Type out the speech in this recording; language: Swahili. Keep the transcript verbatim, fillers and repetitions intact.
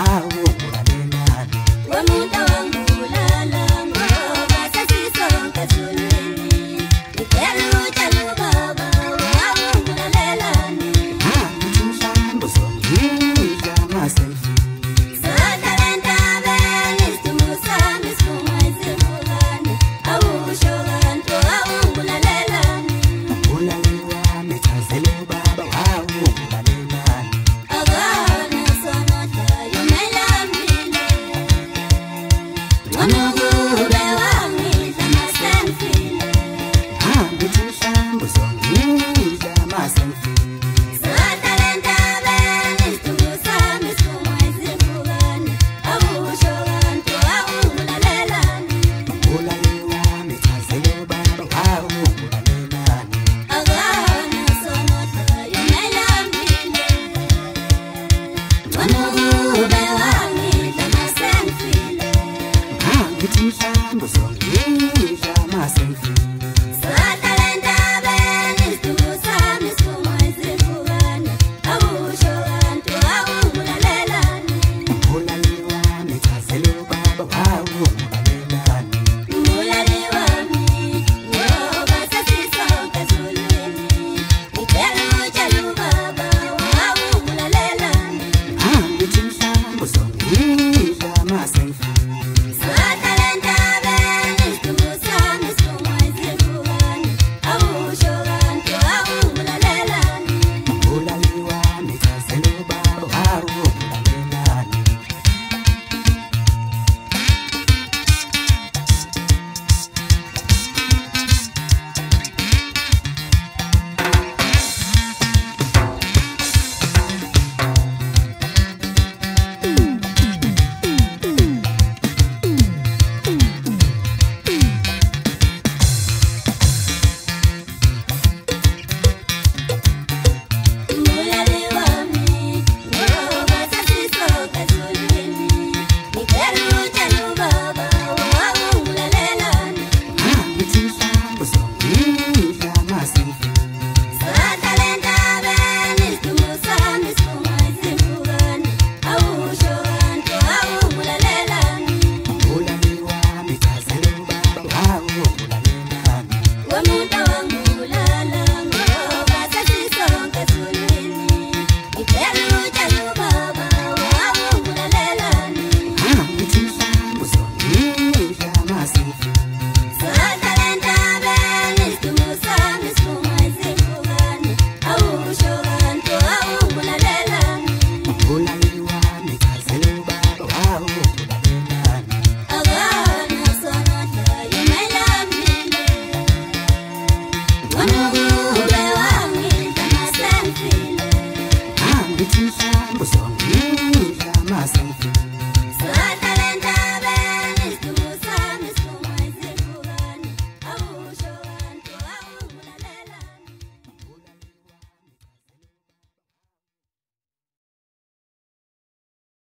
wawo ulalelani. Wamuda wangu ulala ngoba sasisonke sulwini. Ikelu jalu baba wawo ulalelani. Angithi mhlambe uzongidla ama-selfie. Sakalenta beni isidumo sami sifumazivukane. Awusho kanti wawo ulalelani. Ulaleli wami chazela ubaba wawo ulalelani. Akana sonota yomelambile. Wanokube wangidla ama-selfie. Angithi mhlambe uzongidla ama-selfie. Sakalenta beni isidumo sami sifumazivukane. Awusho kanti wawo ulalelani. Ulaleli wami chazela ubaba wawo ulalelani. Akana sonota yomelambile. Wanokube wangidla ama-selfie. Angithi mhlambe uzongidla ama-selfie. Sakalenta beni isidumo sami sifumazivukane. Awusho kanti wawo ulalelani. Ulaleli wami chazela ubaba wawo ulalelani. Mulali wami ngoba sasisonke sulwini. Ikelu jalu baba wawo ulalelani. Angithi mhlambe uzongidla